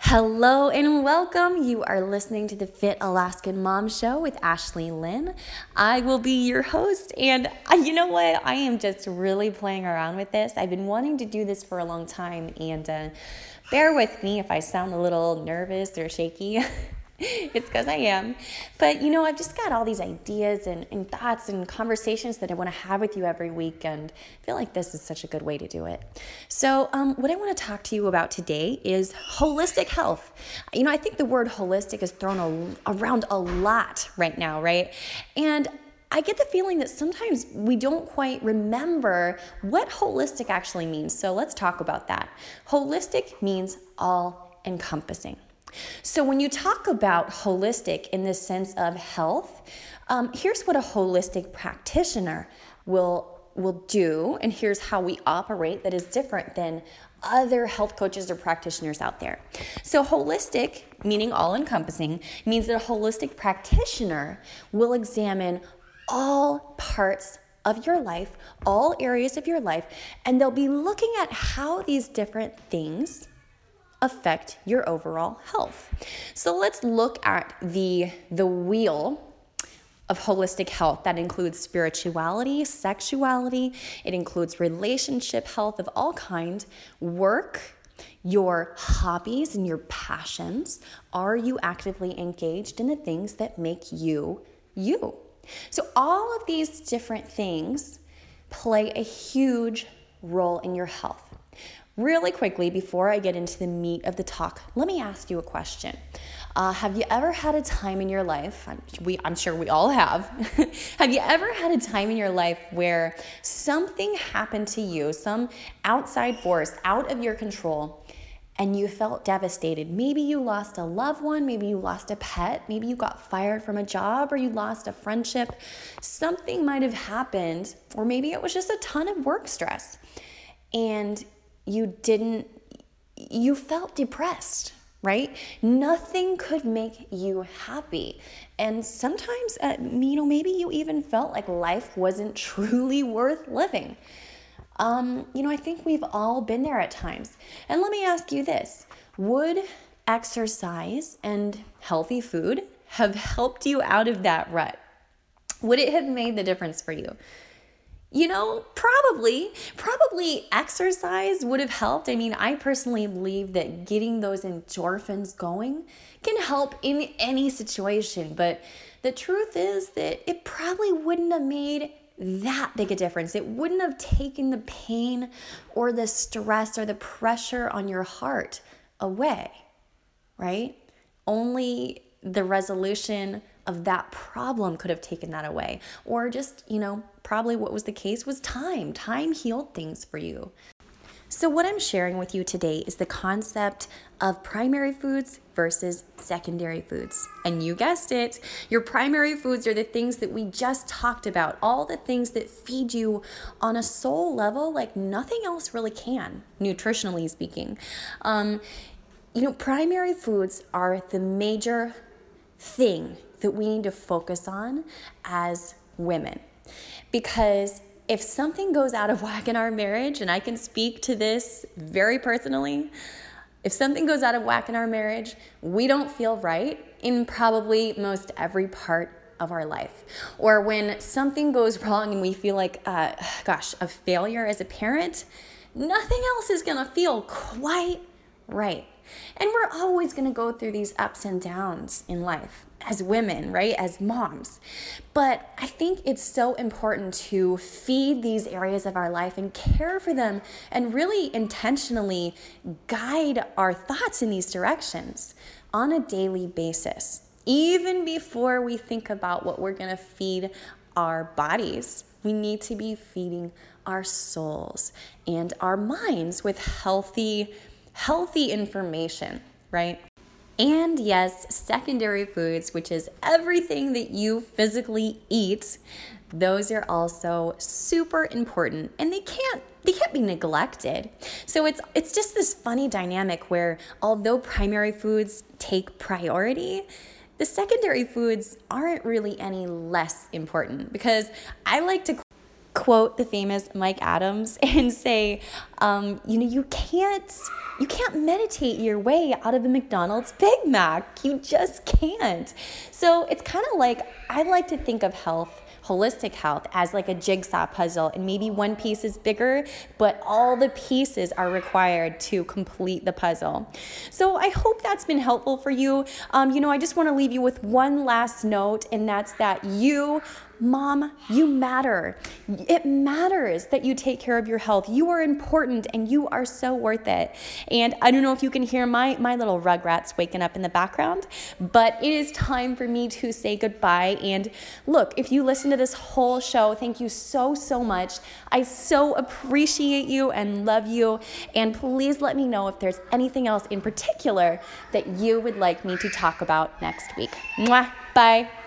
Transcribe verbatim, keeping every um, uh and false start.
Hello and welcome. You are listening to the Fit Alaskan Mom Show with Ashley Lynn. I will be your host, and you know what? I am just really playing around with this. I've been wanting to do this for a long time, and uh, bear with me if I sound a little nervous or shaky. It's because I am. But, you know, I've just got all these ideas and, and thoughts and conversations that I want to have with you every week, and I feel like this is such a good way to do it. So um, what I want to talk to you about today is holistic health. You know, I think the word holistic is thrown a, around a lot right now, right? And I get the feeling that sometimes we don't quite remember what holistic actually means. So let's talk about that. Holistic means all-encompassing. So when you talk about holistic in the sense of health, um, here's what a holistic practitioner will, will do, and here's how we operate that is different than other health coaches or practitioners out there. So holistic, meaning all-encompassing, means that a holistic practitioner will examine all parts of your life, all areas of your life, and they'll be looking at how these different things affect your overall health. So let's look at the, the wheel of holistic health. That includes spirituality, sexuality, it includes relationship health of all kinds, work, your hobbies and your passions. Are you actively engaged in the things that make you you? So all of these different things play a huge role in your health. Really quickly, before I get into the meat of the talk, let me ask you a question. Uh, have you ever had a time in your life, I'm, we, I'm sure we all have, have you ever had a time in your life where something happened to you, some outside force out of your control, and you felt devastated? Maybe you lost a loved one, maybe you lost a pet, maybe you got fired from a job, or you lost a friendship. Something might have happened, or maybe it was just a ton of work stress. And you didn't, you felt depressed, right? Nothing could make you happy. And sometimes, uh, you know, maybe you even felt like life wasn't truly worth living. Um, you know, I think we've all been there at times. And let me ask you this, would exercise and healthy food have helped you out of that rut? Would it have made the difference for you? You know, probably, probably exercise would have helped. I mean, I personally believe that getting those endorphins going can help in any situation. But the truth is that it probably wouldn't have made that big a difference. It wouldn't have taken the pain or the stress or the pressure on your heart away, right? Only the resolution of that problem could have taken that away. Or just, you know, probably what was the case was time. Time healed things for you. So what I'm sharing with you today is the concept of primary foods versus secondary foods. And you guessed it, your primary foods are the things that we just talked about, all the things that feed you on a soul level like nothing else really can, nutritionally speaking. Um, you know, primary foods are the major thing that we need to focus on as women. Because if something goes out of whack in our marriage, and I can speak to this very personally, if something goes out of whack in our marriage, we don't feel right in probably most every part of our life. Or when something goes wrong and we feel like, uh, gosh, a failure as a parent, nothing else is gonna feel quite right. And we're always going to go through these ups and downs in life as women, right? As moms. But I think it's so important to feed these areas of our life and care for them and really intentionally guide our thoughts in these directions on a daily basis. Even before we think about what we're going to feed our bodies, we need to be feeding our souls and our minds with healthy healthy information, right? And yes, secondary foods, which is everything that you physically eat, those are also super important, and they can't they can't be neglected. So it's it's just this funny dynamic where although primary foods take priority, the secondary foods aren't really any less important, because I like to quote the famous Mike Adams and say, um, you know, you can't, you can't meditate your way out of a McDonald's Big Mac. You just can't. So it's kind of like, I like to think of health, holistic health, as like a jigsaw puzzle, and maybe one piece is bigger, but all the pieces are required to complete the puzzle. So I hope that's been helpful for you. Um, you know, I just want to leave you with one last note, and that's that you, mom, you matter. It matters that you take care of your health. You are important, and you are so worth it. And I don't know if you can hear my, my little rugrats waking up in the background, but it is time for me to say goodbye. And look, if you listen to this whole show, thank you so, so much. I so appreciate you and love you. And please let me know if there's anything else in particular that you would like me to talk about next week. Mwah. Bye.